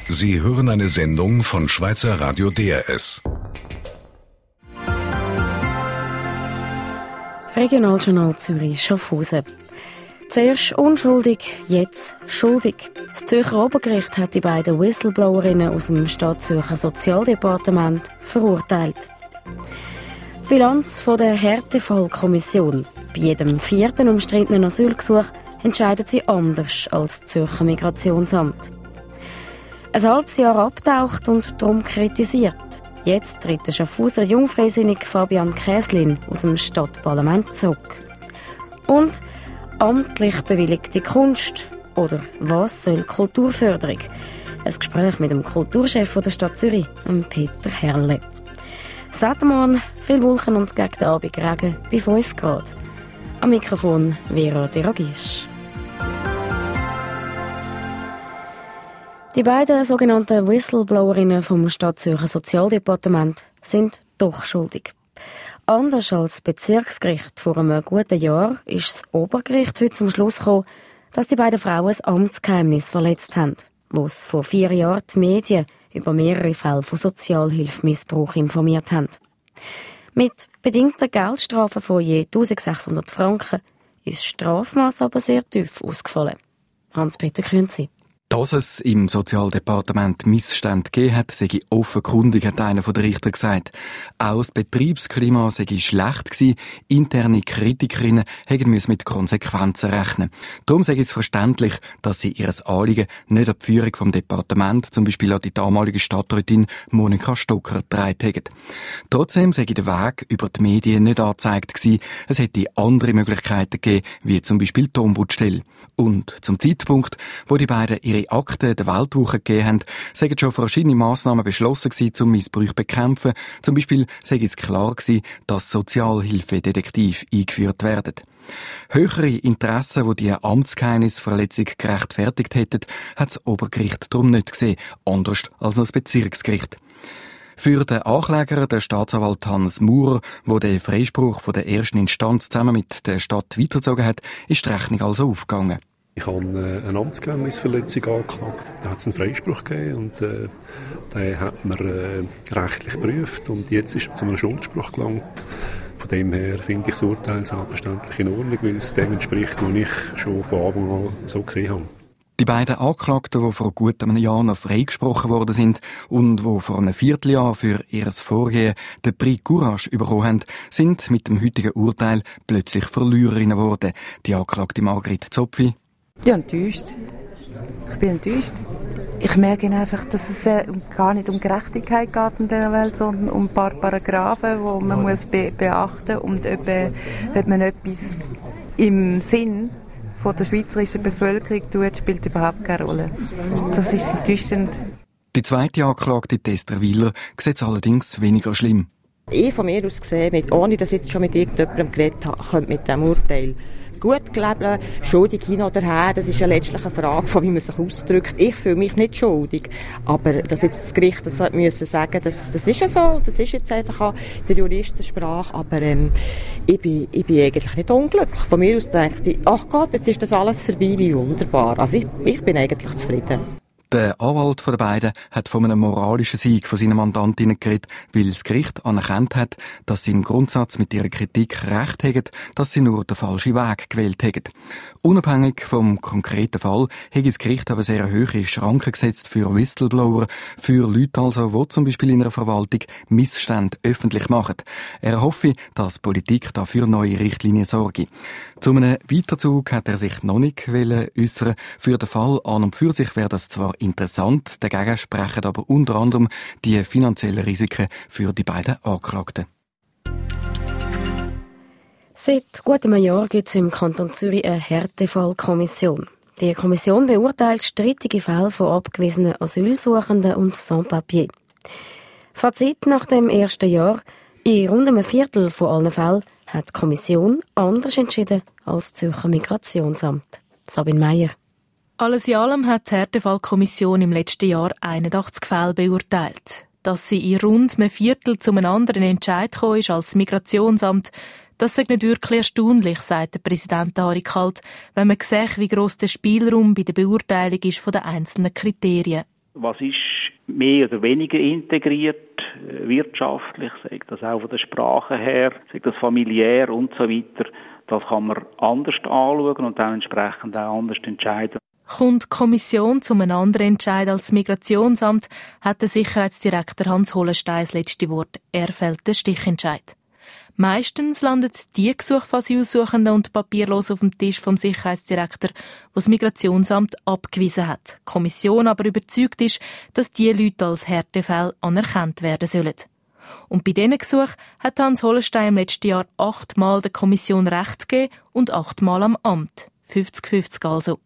Sie hören eine Sendung von Schweizer Radio DRS. Regionaljournal Zürich, Schaffhausen. Zuerst unschuldig, jetzt schuldig. Das Zürcher Obergericht hat die beiden Whistleblowerinnen aus dem Stadtzürcher Sozialdepartement verurteilt. Die Bilanz der Härtefallkommission. Bei jedem 4. umstrittenen Asylgesuch entscheidet sie anders als das Zürcher Migrationsamt. Ein halbes Jahr abtaucht und darum kritisiert. Jetzt tritt der Schaffhauser Jungfreisinnig Fabian Käslin aus dem Stadtparlament zurück. Und amtlich bewilligte Kunst. Oder was soll Kulturförderung? Ein Gespräch mit dem Kulturchef der Stadt Zürich, Peter Herrle. Das Wetter morgen, viel Wolken und gegen den Abend Regen bei 5 Grad. Am Mikrofon Vera Deragisch. Die beiden sogenannten Whistleblowerinnen vom Stadtzürcher Sozialdepartement sind doch schuldig. Anders als das Bezirksgericht vor einem guten Jahr ist das Obergericht heute zum Schluss gekommen, dass die beiden Frauen ein Amtsgeheimnis verletzt haben, wo es vor 4 Jahren die Medien über mehrere Fälle von Sozialhilfemissbrauch informiert haben. Mit bedingter Geldstrafe von je 1600 Franken ist das Strafmaß aber sehr tief ausgefallen. Hans-Peter Künzi. Dass es im Sozialdepartement Missstände gegeben hat, sei offenkundig, hat einer der Richter gesagt. Auch das Betriebsklima sei schlecht gewesen. Interne Kritikerinnen hätten mit Konsequenzen rechnen. Darum sei es verständlich, dass sie ihr Anliegen nicht an die Führung vom Departement, zum Beispiel an die damalige Stadträtin Monika Stocker, getragen hätten. Trotzdem sei der Weg über die Medien nicht angezeigt gewesen. Es hätte andere Möglichkeiten gegeben, wie zum Beispiel die Ombudsstelle. Und zum Zeitpunkt, wo die beiden ihre Akten der Weltwoche gegeben haben, seien schon verschiedene Massnahmen beschlossen gewesen, um Missbrauch zu bekämpfen. Zum Beispiel sei es klar gewesen, dass Sozialhilfedetektive eingeführt werden. Höhere Interessen, die diese Amtsgeheimnisverletzung gerechtfertigt hätten, hat das Obergericht darum nicht gesehen, anders als das Bezirksgericht. Für den Ankläger, der Staatsanwalt Hans Maurer, der den Freispruch von der ersten Instanz zusammen mit der Stadt weitergezogen hat, ist die Rechnung also aufgegangen. Ich habe eine Amtsgeheimnisverletzung angeklagt. Da hat es einen Freispruch gegeben und den hat man rechtlich geprüft und jetzt ist es zu einem Schuldspruch gelangt. Von dem her finde ich das Urteil selbstverständlich in Ordnung, weil es dem entspricht, was ich schon von Anfang an so gesehen habe. Die beiden Angeklagten, die vor gut einem Jahr noch freigesprochen worden sind und die vor einem Vierteljahr für ihr Vorgehen den Prix Courage bekommen haben, sind mit dem heutigen Urteil plötzlich Verliererinnen geworden. Die Angeklagte Margrit Zopfi. Ja, enttäuscht. Ich bin enttäuscht. Ich merke einfach, dass es gar nicht um Gerechtigkeit geht in dieser Welt, sondern um ein paar Paragraphen, die man muss beachten muss. Und ob man etwas im Sinn von der schweizerischen Bevölkerung tut, spielt überhaupt keine Rolle. Das ist enttäuschend. Die zweite Angeklagte, Esther Wieler, sieht es allerdings weniger schlimm. Ich von mir aus gesehen, ohne dass ich jetzt schon mit irgendjemandem geredet habe, könnte mit diesem Urteil gut leben, schuldig hin oder her, das ist ja letztlich eine Frage von, wie man sich ausdrückt. Ich fühle mich nicht schuldig, aber dass jetzt das Gericht das müssen sagen, das ist ja so, das ist jetzt einfach auch der Juristensprache, aber ich bin eigentlich nicht unglücklich. Von mir aus denke ich, ach Gott, jetzt ist das alles vorbei, wie wunderbar. Also ich bin eigentlich zufrieden. Der Anwalt der beiden hat von einem moralischen Sieg von seinen Mandantinnen geredet, weil das Gericht anerkannt hat, dass sie im Grundsatz mit ihrer Kritik recht haben, dass sie nur den falschen Weg gewählt haben. Unabhängig vom konkreten Fall hat das Gericht aber sehr hohe Schranken gesetzt für Whistleblower, für Leute also, die zum Beispiel in einer Verwaltung Missstände öffentlich machen. Er hoffe, dass Politik dafür neue Richtlinien sorge. Zu einem Weiterzug hat er sich noch nicht äußern. Für den Fall an und für sich wäre das zwar interessant, dagegen sprechen aber unter anderem die finanziellen Risiken für die beiden Angeklagten. Seit gut einem Jahr gibt es im Kanton Zürich eine Härtefallkommission. Die Kommission beurteilt strittige Fälle von abgewiesenen Asylsuchenden und Sans-Papiers. Fazit nach dem ersten Jahr: in rund einem Viertel von allen Fällen hat die Kommission anders entschieden als das Zürcher Migrationsamt. Sabine Meier. Alles in allem hat die Härtefallkommission im letzten Jahr 81 Fälle beurteilt. Dass sie in rund einem Viertel zu einem anderen Entscheid gekommen ist als das Migrationsamt, das ist nicht wirklich erstaunlich, sagt der Präsident Harry Kalt, wenn man sieht, wie gross der Spielraum bei der Beurteilung ist von den einzelnen Kriterien. was ist mehr oder weniger integriert, wirtschaftlich, sei das auch von der Sprache her, sei das familiär und so weiter. Das kann man anders anschauen und auch entsprechend auch anders entscheiden. Kommt die Kommission zu einem anderen Entscheid als das Migrationsamt, hat der Sicherheitsdirektor Hans Hollenstein das letzte Wort. Er fällt den Stichentscheid. Meistens landet die Gesuche von Asylsuchenden und Papierlosen auf dem Tisch vom Sicherheitsdirektor, wo das Migrationsamt abgewiesen hat. Die Kommission aber überzeugt ist, dass diese Leute als Härtefälle anerkannt werden sollen. Und bei diesen Gesuchen hat Hans Hollenstein im letzten Jahr 8-mal der Kommission Recht gegeben und 8-mal am Amt. 50-50 also.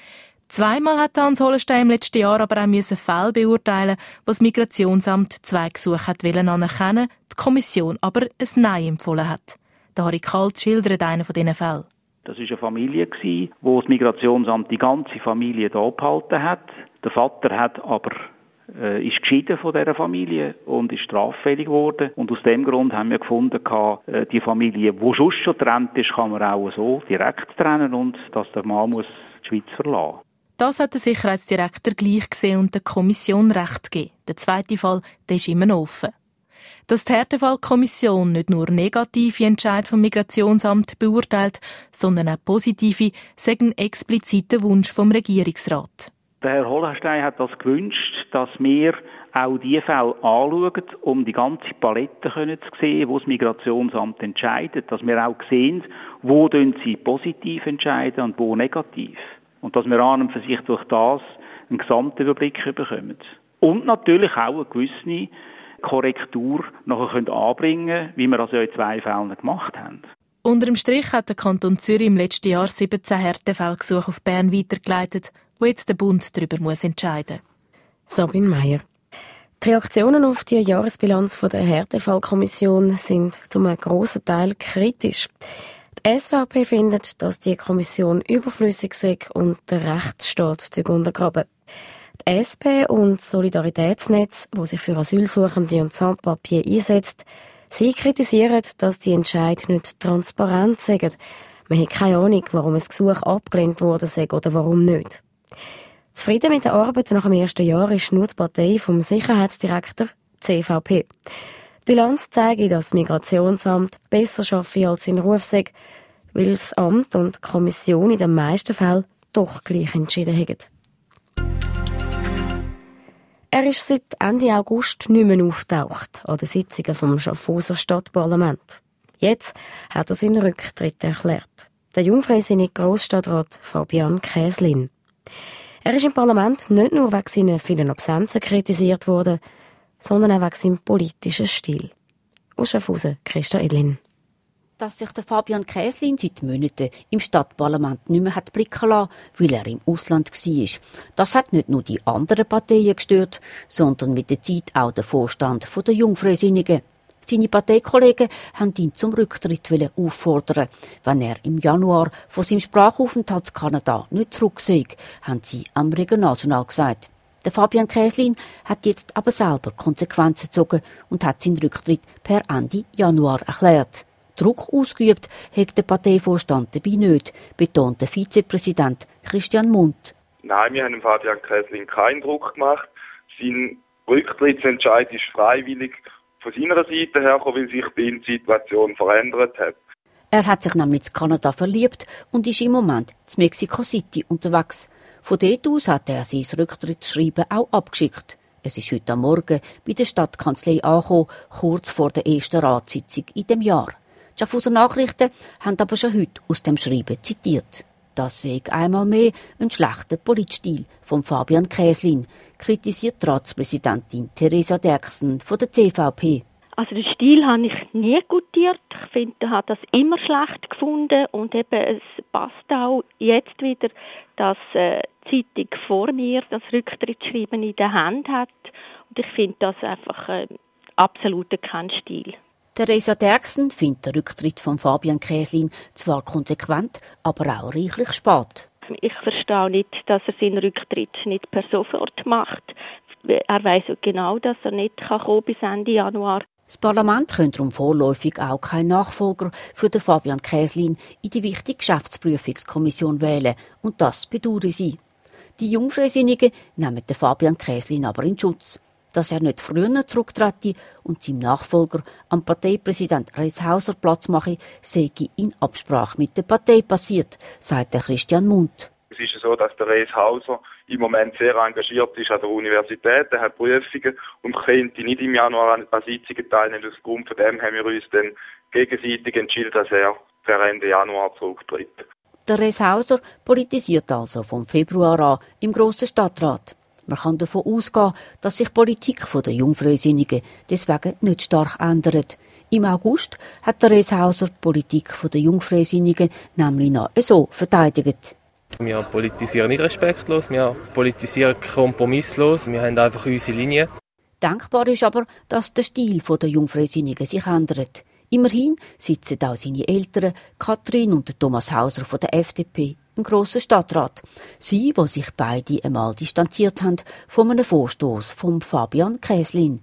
2-mal hat Hans Hollenstein im letzten Jahr aber auch Fälle beurteilen, wo das Migrationsamt 2 Gesuche hat anerkennen, die Kommission aber ein Nein empfohlen hat. Der Harry Kalt schildert einen von diesen Fällen. Das war eine Familie, wo das Migrationsamt die ganze Familie hier abgehalten hat. Der Vater hat aber ist geschieden von dieser Familie und ist straffällig geworden. Und aus dem Grund haben wir gefunden, die Familie, die sonst schon getrennt ist, kann man auch so direkt trennen und dass der Mann muss die Schweiz verlassen. Das hat der Sicherheitsdirektor gleich gesehen und der Kommission Recht gegeben. Der zweite Fall, der ist immer noch offen. Dass die Härtefallkommission nicht nur negative Entscheidungen vom Migrationsamt beurteilt, sondern auch positive, sei ein expliziter Wunsch vom Regierungsrat. Der Herr Hollenstein hat das gewünscht, dass wir auch diese Fälle anschauen, um die ganze Palette zu sehen, wo das Migrationsamt entscheidet. Dass wir auch sehen, wo sie positiv entscheiden und wo negativ. Und dass wir an und für sich durch das einen Gesamtüberblick bekommen. Und natürlich auch eine gewisse Korrektur nachher anbringen können, wie wir das ja in 2 Fällen gemacht haben. Unter dem Strich hat der Kanton Zürich im letzten Jahr 17 Härtefallgesuche auf Bern weitergeleitet, wo jetzt der Bund darüber entscheiden muss. Sabine Meier. Die Reaktionen auf die Jahresbilanz der Härtefallkommission sind zum grossen Teil kritisch. Die SVP findet, dass die Kommission überflüssig sei und der Rechtsstaat untergraben. Die SP und das Solidaritätsnetz, das sich für Asylsuchende und Sans-Papier einsetzt, sie kritisieren, dass die Entscheide nicht transparent sind. Man hat keine Ahnung, warum ein Gesuch abgelehnt wurde oder warum nicht. Zufrieden mit der Arbeit nach dem ersten Jahr ist nur die Partei vom Sicherheitsdirektor, CVP. Die Bilanz zeigt, dass das Migrationsamt besser arbeitet als sein Ruf sei, weil das Amt und die Kommission in den meisten Fällen doch gleich entschieden haben. Er ist seit Ende August nicht mehr auftaucht an den Sitzungen vom Schaffhauser Stadtparlament. Jetzt hat er seinen Rücktritt erklärt. Der jungfreisinnig Grossstadtrat Fabian Käslin. Er ist im Parlament nicht nur wegen seiner vielen Absenzen kritisiert worden, sondern auch wegen seinem politischen Stil. Aus Schaffhausen, Christa Edlin. Dass sich der Fabian Käslin seit Monaten im Stadtparlament nicht mehr hat blicken lassen, weil er im Ausland war. Das hat nicht nur die anderen Parteien gestört, sondern mit der Zeit auch den Vorstand der Jungfreisinnigen. Seine Parteikollegen haben ihn zum Rücktritt auffordern. Wenn er im Januar von seinem Sprachaufenthalt in Kanada nicht zurück sei, haben sie am Regionaljournal gesagt. Der Fabian Käslin hat jetzt aber selber Konsequenzen gezogen und hat seinen Rücktritt per Ende Januar erklärt. Druck ausgeübt hat der Parteivorstand dabei nicht, betont der Vizepräsident Christian Mundt. Nein, wir haben dem Fabian Käslin keinen Druck gemacht. Sein Rücktrittsentscheid ist freiwillig von seiner Seite hergekommen, weil sich bei ihm die Situation verändert hat. Er hat sich nämlich in Kanada verliebt und ist im Moment in Mexico City unterwegs. Von dort aus hat er sein Rücktrittsschreiben auch abgeschickt. Es ist heute am Morgen bei der Stadtkanzlei angekommen, kurz vor der ersten Ratssitzung in dem Jahr. Die Schaffhauser Nachrichten haben aber schon heute aus dem Schreiben zitiert. Das sei einmal mehr ein schlechter Politstil von Fabian Käslin, kritisiert die Ratspräsidentin Theresa Derksen von der CVP. Also den Stil habe ich nie gutiert. Ich finde, er hat das immer schlecht gefunden und eben, es passt auch jetzt wieder, dass die Zeitung vor mir das Rücktrittsschreiben in der Hand hat. Und ich finde das einfach absolut kein Stil. Theresa Derksen findet den Rücktritt von Fabian Käslin zwar konsequent, aber auch reichlich spät. Ich verstehe nicht, dass er seinen Rücktritt nicht per sofort macht. Er weiss genau, dass er nicht kommen bis Ende Januar. Das Parlament könnte darum vorläufig auch keinen Nachfolger für den Fabian Käslin in die wichtige Geschäftsprüfungskommission wählen. Und das bedauere sie. Die Jungfreisinnigen nehmen den Fabian Käslin aber in Schutz. Dass er nicht früher zurücktrete und seinem Nachfolger, am Parteipräsident Reeshauser, Platz mache, sei in Absprache mit der Partei passiert, sagt der Christian Mundt. Es ist so, dass der Reeshauser im Moment sehr engagiert ist an der Universität. Er hat Prüfungen und könnte nicht im Januar an Sitzungen teilnehmen. Aufgrund von dem haben wir uns dann gegenseitig entschieden, dass er per Ende Januar zurücktritt. Der Reeshauser politisiert also vom Februar an im Grossen Stadtrat. Man kann davon ausgehen, dass sich die Politik der Jungfreisinnigen deswegen nicht stark ändert. Im August hat der Reeshauser die Politik der Jungfreisinnigen nämlich noch so verteidigt. Wir politisieren nicht respektlos, wir politisieren kompromisslos, wir haben einfach unsere Linie. Denkbar ist aber, dass der Stil der Jungfreisinnigen sich ändert. Immerhin sitzen auch seine Eltern, Katrin und Thomas Hauser von der FDP, im Grossen Stadtrat. Sie, die sich beide einmal distanziert haben von einem Vorstoß von Fabian Käslin.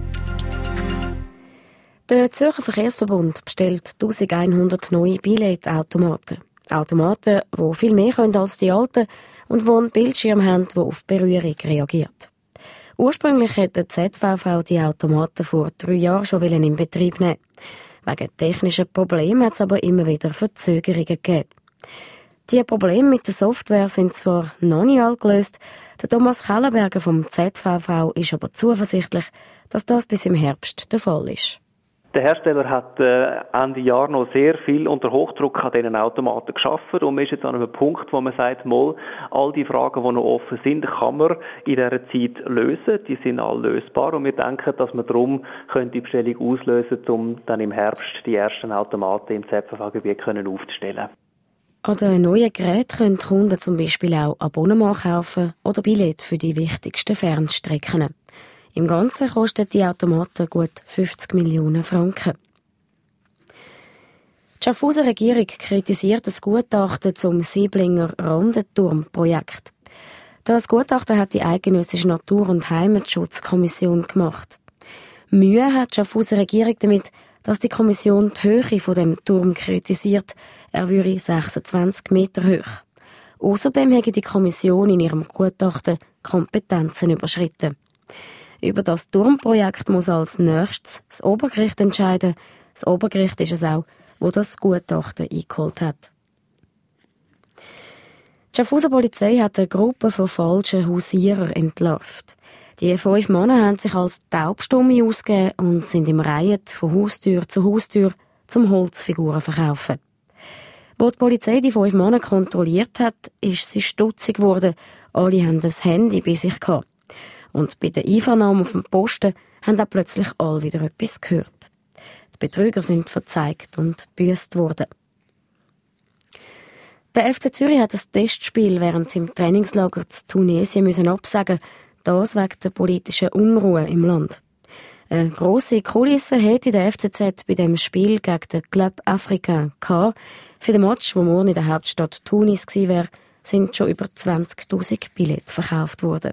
Der Zürcher Verkehrsverbund bestellt 1100 neue Billetautomaten. Automaten, die viel mehr können als die alten und die einen Bildschirm haben, der auf Berührung reagiert. Ursprünglich hätte die ZVV die Automaten vor 3 Jahren schon in Betrieb nehmen. Wegen technischer Probleme hat es aber immer wieder Verzögerungen gegeben. Die Probleme mit der Software sind zwar noch nicht alle gelöst, der Thomas Kellenberger vom ZVV ist aber zuversichtlich, dass das bis im Herbst der Fall ist. Der Hersteller hat Ende Jahr noch sehr viel unter Hochdruck an diesen Automaten geschaffen und man ist jetzt an einem Punkt, wo man sagt, mal, all die Fragen, die noch offen sind, kann man in dieser Zeit lösen. Die sind alle lösbar und wir denken, dass man darum die Bestellung auslösen können, um dann im Herbst die ersten Automaten im ZVV-Gebiet aufzustellen. An den neuen Geräten können die Kunden zum Beispiel auch Abonnement kaufen oder Billett für die wichtigsten Fernstrecken. Im Ganzen kosten die Automaten gut 50 Millionen Franken. Die Schaffhauser Regierung kritisiert das Gutachten zum Sieblinger Randenturmprojekt. Das Gutachten hat die eidgenössische Natur- und Heimatschutzkommission gemacht. Mühe hat die Schaffhauser Regierung damit, dass die Kommission die Höhe von dem Turm kritisiert. Er würde 26 Meter hoch. Außerdem hätte die Kommission in ihrem Gutachten Kompetenzen überschritten. Über das Turmprojekt muss als nächstes das Obergericht entscheiden. Das Obergericht ist es auch, wo das Gutachten eingeholt hat. Die Schaffhauser Polizei hat eine Gruppe von falschen Hausierer entlarvt. Die 5 Männer haben sich als Taubstumme ausgegeben und sind im Reihen von Haustür zu Haustür zum Holzfiguren verkaufen. Als die Polizei die 5 Männer kontrolliert hat, ist sie stutzig geworden. Alle haben das Handy bei sich gehabt. Und bei der Einvernahme auf dem Posten haben auch plötzlich alle wieder etwas gehört. Die Betrüger sind verzeigt und gebüsst worden. Der FC Zürich hat das Testspiel während seinem Trainingslager zu Tunesien absagen, das wegen der politischen Unruhe im Land. Eine grosse Kulisse hätte der FCZ bei dem Spiel gegen den Club Africain gehabt. Für den Match, der morgen in der Hauptstadt Tunis gewesen wäre, sind schon über 20'000 Billette verkauft worden.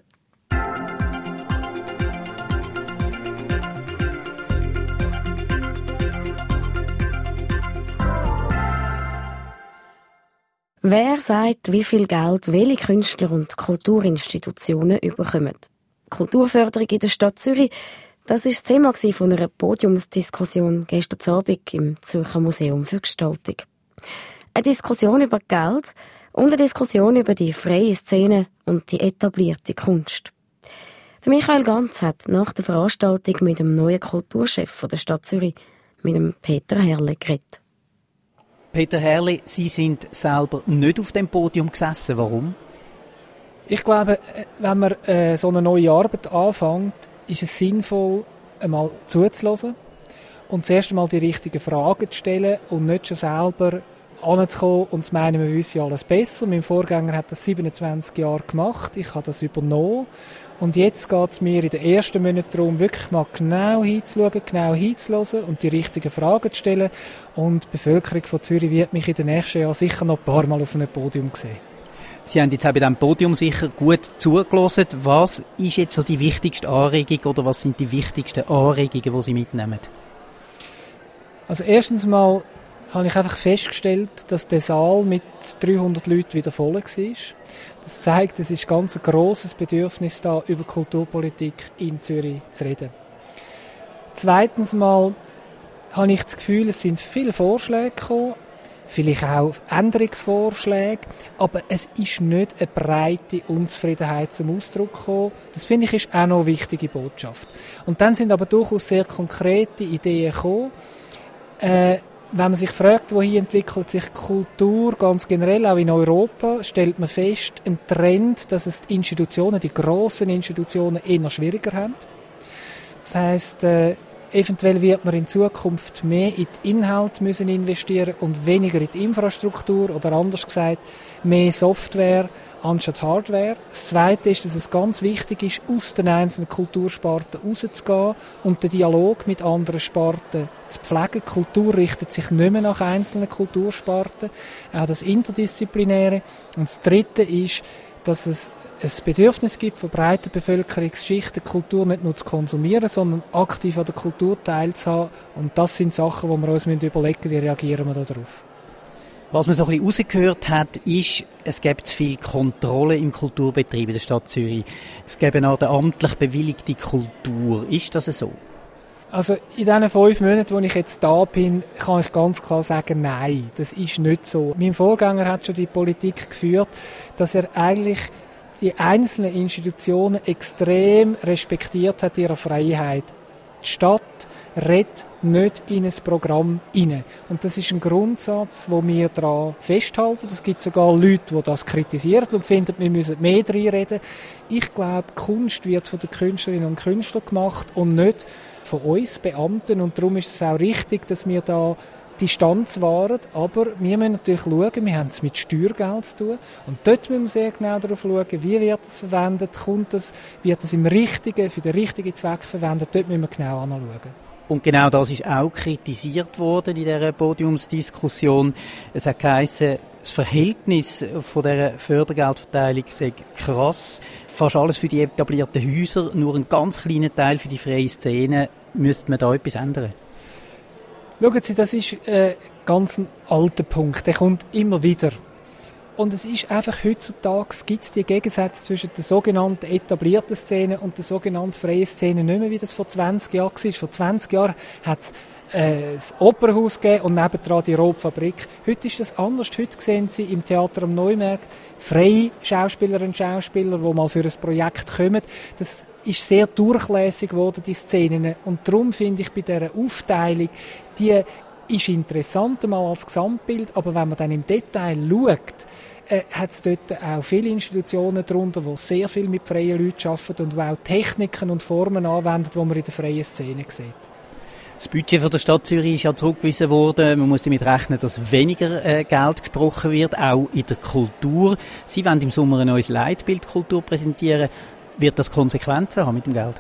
Wer sagt, wie viel Geld welche Künstler und Kulturinstitutionen bekommen? Kulturförderung in der Stadt Zürich, das war das Thema von einer Podiumsdiskussion gestern Abend im Zürcher Museum für Gestaltung. Eine Diskussion über Geld und eine Diskussion über die freie Szene und die etablierte Kunst. Der Michael Ganz hat nach der Veranstaltung mit dem neuen Kulturchef der Stadt Zürich, mit dem Peter Herrle, geredet. Peter Herrle, Sie sind selber nicht auf dem Podium gesessen. Warum? Ich glaube, wenn man so eine neue Arbeit anfängt, ist es sinnvoll, einmal zuzuhören und zuerst einmal die richtigen Fragen zu stellen und nicht schon selber anzukommen und zu meinen, wir wissen ja alles besser. Mein Vorgänger hat das 27 Jahre gemacht, ich habe das übernommen. Und jetzt geht es mir in den ersten Monaten darum, wirklich mal genau hinzuschauen, genau hinzuhören und die richtigen Fragen zu stellen. Und die Bevölkerung von Zürich wird mich in den nächsten Jahren sicher noch ein paar Mal auf einem Podium sehen. Sie haben jetzt auch bei diesem Podium sicher gut zugehört. Was ist jetzt so die wichtigste Anregung oder was sind die wichtigsten Anregungen, die Sie mitnehmen? Also erstens mal habe ich einfach festgestellt, dass der Saal mit 300 Leuten wieder voll war. Das zeigt, es ist ganz ein grosses Bedürfnis da, über Kulturpolitik in Zürich zu reden. Zweitens mal habe ich das Gefühl, es sind viele Vorschläge gekommen, vielleicht auch Änderungsvorschläge, aber es ist nicht eine breite Unzufriedenheit zum Ausdruck gekommen. Das finde ich ist auch noch eine wichtige Botschaft. Und dann sind aber durchaus sehr konkrete Ideen gekommen. Wenn man sich fragt, wohin entwickelt sich Kultur ganz generell, auch in Europa, stellt man fest, einen Trend, dass es die Institutionen, die grossen Institutionen, eher schwieriger haben. Das heisst, eventuell wird man in Zukunft mehr in die Inhalte müssen investieren und weniger in die Infrastruktur oder anders gesagt, mehr Software anstatt Hardware. Das Zweite ist, dass es ganz wichtig ist, aus den einzelnen Kultursparten rauszugehen und den Dialog mit anderen Sparten zu pflegen. Kultur richtet sich nicht mehr nach einzelnen Kultursparten, auch das Interdisziplinäre. Und das Dritte ist, dass es ein Bedürfnis gibt von breiten Bevölkerungsschichten, Kultur nicht nur zu konsumieren, sondern aktiv an der Kultur teilzuhaben. Und das sind Sachen, wo wir uns überlegen müssen, wie reagieren wir darauf. Was man so ein bisschen rausgehört hat, ist, es gibt zu viel Kontrolle im Kulturbetrieb in der Stadt Zürich. Es gibt eine Art amtlich bewilligte Kultur. Ist das so? Also in diesen 5 Monaten, wo ich jetzt da bin, kann ich ganz klar sagen, nein, das ist nicht so. Mein Vorgänger hat schon die Politik geführt, dass er eigentlich die einzelnen Institutionen extrem respektiert hat, ihre Freiheit. Die Stadt redet nicht in ein Programm hinein. Und das ist ein Grundsatz, wo wir daran festhalten. Es gibt sogar Leute, die das kritisieren und finden, wir müssen mehr reinreden. Ich glaube, Kunst wird von den Künstlerinnen und Künstlern gemacht und nicht von uns Beamten. Und darum ist es auch richtig, dass wir da Distanz wahren. Aber wir müssen natürlich schauen, wir haben es mit Steuergeld zu tun. Und dort müssen wir sehr genau darauf schauen, wie wird es verwendet, wird es für den richtigen Zweck verwendet. Dort müssen wir genau anschauen. Und genau das ist auch kritisiert worden in dieser Podiumsdiskussion. Es hat geheißen, das Verhältnis von dieser Fördergeldverteilung sei krass. Fast alles für die etablierten Häuser, nur ein ganz kleiner Teil für die freie Szene. Müsste man da etwas ändern? Schauen Sie, das ist ein ganz alter Punkt. Der kommt immer wieder. Und es ist einfach heutzutage, gibt es die Gegensätze zwischen der sogenannten etablierten Szene und der sogenannten freien Szene nicht mehr, wie das vor 20 Jahren war. Vor 20 Jahren hat es das Opernhaus gegeben und nebendran die Robfabrik. Heute ist das anders. Heute sehen Sie im Theater am Neumarkt freie Schauspielerinnen und Schauspieler, die mal für ein Projekt kommen. Das ist sehr durchlässig geworden, die Szenen. Und darum finde ich bei dieser Aufteilung, die ist interessant mal als Gesamtbild, aber wenn man dann im Detail schaut, hat es dort auch viele Institutionen darunter, die sehr viel mit freien Leuten arbeiten und die auch Techniken und Formen anwenden, die man in der freien Szene sieht. Das Budget von der Stadt Zürich ist ja zurückgewiesen worden. Man muss damit rechnen, dass weniger Geld gesprochen wird, auch in der Kultur. Sie wollen im Sommer ein neues Leitbild Kultur präsentieren. Wird das Konsequenzen haben mit dem Geld?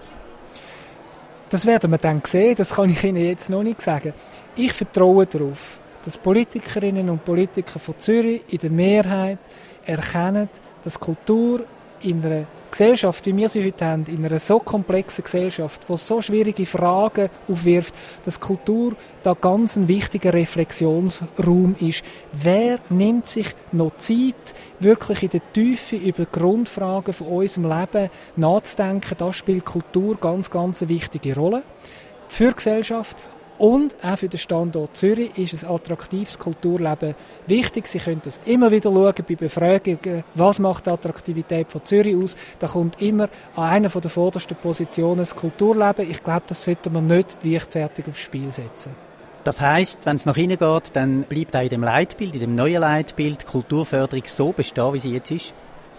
Das werden wir dann sehen, das kann ich Ihnen jetzt noch nicht sagen. Ich vertraue darauf, dass Politikerinnen und Politiker von Zürich in der Mehrheit erkennen, dass Kultur in einer Gesellschaft, wie wir sie heute haben, in einer so komplexen Gesellschaft, die so schwierige Fragen aufwirft, dass Kultur da ganz ein wichtiger Reflexionsraum ist. Wer nimmt sich noch Zeit, wirklich in der Tiefe über Grundfragen von unserem Leben nachzudenken? Da spielt Kultur ganz, ganz eine wichtige Rolle für die Gesellschaft. Und auch für den Standort Zürich ist ein attraktives Kulturleben wichtig. Sie können das immer wieder schauen bei Befragungen, was macht die Attraktivität von Zürich aus. Da kommt immer an einer der vordersten Positionen das Kulturleben. Ich glaube, das sollte man nicht leichtfertig aufs Spiel setzen. Das heisst, wenn es nach innen geht, dann bleibt auch in dem Leitbild, in dem neuen Leitbild, Kulturförderung so bestehen, wie sie jetzt ist?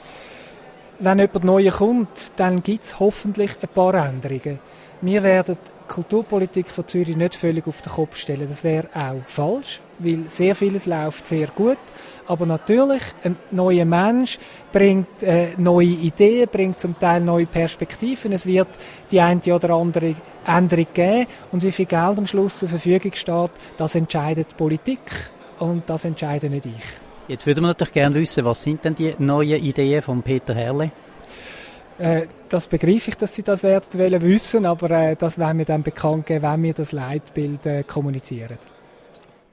Wenn jemand Neues kommt, dann gibt es hoffentlich ein paar Änderungen. Wir werden die Kulturpolitik von Zürich nicht völlig auf den Kopf stellen. Das wäre auch falsch, weil sehr vieles läuft sehr gut. Aber natürlich, ein neuer Mensch bringt neue Ideen, bringt zum Teil neue Perspektiven. Es wird die eine oder andere Änderung geben. Und wie viel Geld am Schluss zur Verfügung steht, das entscheidet die Politik und das entscheide nicht ich. Jetzt würden wir natürlich gerne wissen, was sind denn die neuen Ideen von Peter Herrle? Das begreife ich, dass Sie das werden wissen, aber das werden wir dann bekannt geben, wenn wir das Leitbild kommunizieren.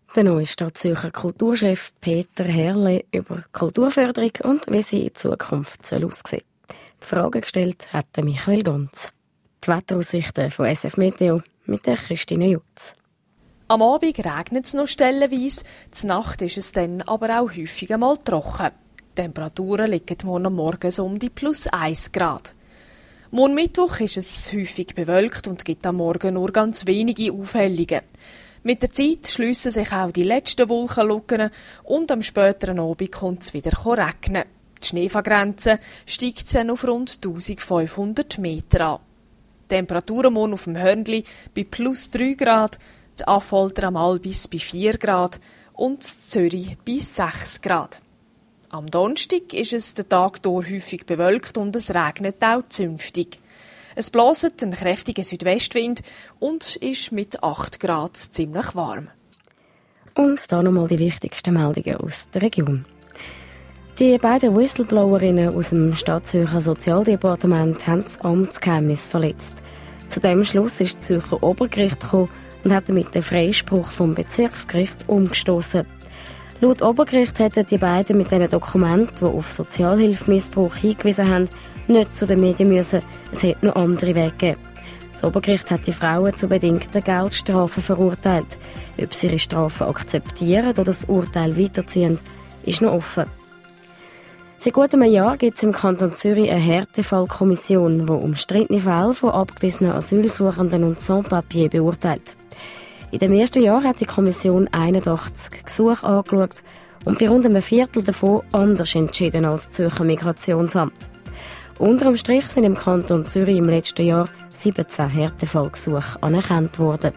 Der neue Stadtzürcher Kulturchef Peter Herrle über Kulturförderung und wie sie in Zukunft aussehen soll. Die Frage gestellt hat Michael Gonz. Die Wetteraussichten von SF Meteo mit der Christine Jutz. Am Abend regnet es noch stellenweise, zur Nacht ist es dann aber auch häufig einmal trocken. Die Temperaturen liegen morgen morgens um die +1 Grad. Morgen Mittwoch ist es häufig bewölkt und gibt am Morgen nur ganz wenige Aufhellungen. Mit der Zeit schliessen sich auch die letzten Wolkenlücken und am späteren Abend kommt es wieder regnen. Die Schneefallgrenze steigt dann auf rund 1500 Meter an. Die Temperaturen morgen auf dem Hörnli bei +3 Grad, die Affolter am Albis bei 4 Grad und in Zürich bei 6 Grad. Am Donnerstag ist es den Tag durch häufig bewölkt und es regnet auch zünftig. Es bläst einen kräftigen Südwestwind und ist mit 8 Grad ziemlich warm. Und da nochmal die wichtigsten Meldungen aus der Region. Die beiden Whistleblowerinnen aus dem Stadtzürcher Sozialdepartement haben das Amtsgeheimnis verletzt. Zu diesem Schluss ist das Zürcher Obergericht gekommen und hat damit den Freispruch vom Bezirksgericht umgestoßen. Laut Obergericht hätten die beiden mit diesen Dokumenten, die auf Sozialhilfemissbrauch hingewiesen haben, nicht zu den Medien müssen. Es hätte noch andere Wege gegeben. Das Obergericht hat die Frauen zu bedingten Geldstrafen verurteilt. Ob sie ihre Strafen akzeptieren oder das Urteil weiterziehen, ist noch offen. Seit gut einem Jahr gibt es im Kanton Zürich eine Härtefallkommission, die umstrittene Fälle von abgewiesenen Asylsuchenden und Sans-Papiers beurteilt. In dem ersten Jahr hat die Kommission 81 Gesuche angeschaut und bei rund einem Viertel davon anders entschieden als das Zürcher Migrationsamt. Unterm Strich sind im Kanton Zürich im letzten Jahr 17 Härtefallgesuche anerkannt worden.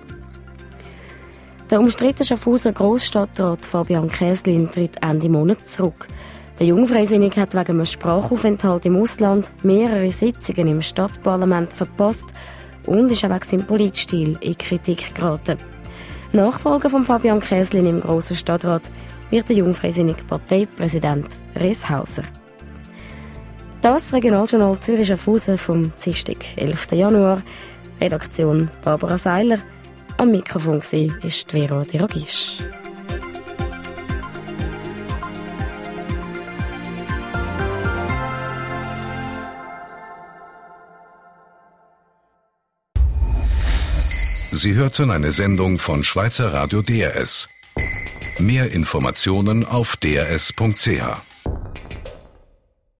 Der umstrittene Schaffhauser Grossstadtrat Fabian Käslin tritt Ende Monat zurück. Der Jungfreisinnige hat wegen einem Sprachaufenthalt im Ausland mehrere Sitzungen im Stadtparlament verpasst und ist auch wegen seinem Politstil in Kritik geraten. Nachfolger von Fabian Käslin im Grossen Stadtrat wird der jungfreisinnige Parteipräsident Res Hauser. Das Regionaljournal Zürich-Schaffhausen vom Dienstag, 11. Januar. Redaktion Barbara Seiler. Am Mikrofon war Vero de Rogisch. Sie hörten eine Sendung von Schweizer Radio DRS. Mehr Informationen auf drs.ch.